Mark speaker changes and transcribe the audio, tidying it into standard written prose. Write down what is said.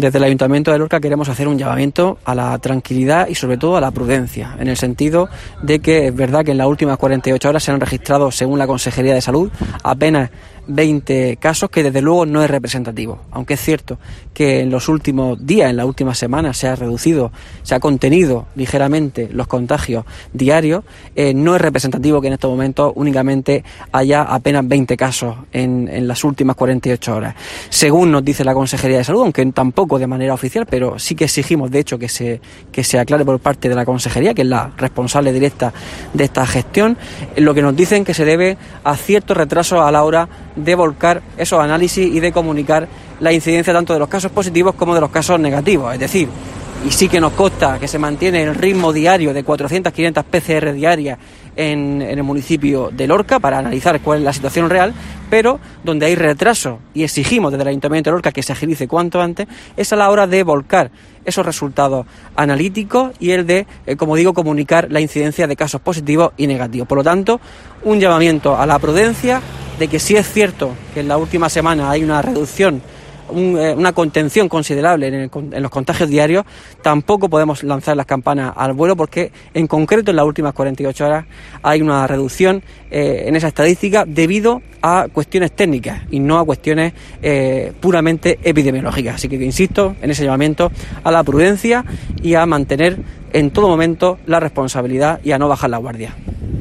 Speaker 1: Desde el Ayuntamiento de Lorca queremos hacer un llamamiento a la tranquilidad y sobre todo a la prudencia, en el sentido de que es verdad que en las últimas 48 horas se han registrado, según la Consejería de Salud, apenas 20 casos, que desde luego no es representativo. Aunque es cierto que en los últimos días, en las últimas semanas, se ha contenido ligeramente los contagios diarios, no es representativo que en estos momentos únicamente haya apenas 20 casos en las últimas 48 horas. Según nos dice la Consejería de Salud, aunque tampoco de manera oficial, pero sí que exigimos, de hecho, que se aclare por parte de la Consejería, que es la responsable directa de esta gestión, lo que nos dicen que se debe a ciertos retrasos a la hora de volcar esos análisis y de comunicar la incidencia tanto de los casos positivos como de los casos negativos. Es decir, y sí que nos consta que se mantiene el ritmo diario de 400-500 PCR diarias en el municipio de Lorca para analizar cuál es la situación real, pero donde hay retraso y exigimos desde el Ayuntamiento de Lorca que se agilice cuanto antes, es a la hora de volcar esos resultados analíticos y el de, como digo, comunicar la incidencia de casos positivos y negativos. Por lo tanto, un llamamiento a la prudencia de que sí es cierto que en la última semana hay una reducción, una contención considerable en los contagios diarios, tampoco podemos lanzar las campanas al vuelo porque en concreto en las últimas 48 horas hay una reducción en esa estadística debido a cuestiones técnicas y no a cuestiones puramente epidemiológicas. Así que insisto en ese llamamiento a la prudencia y a mantener en todo momento la responsabilidad y a no bajar la guardia.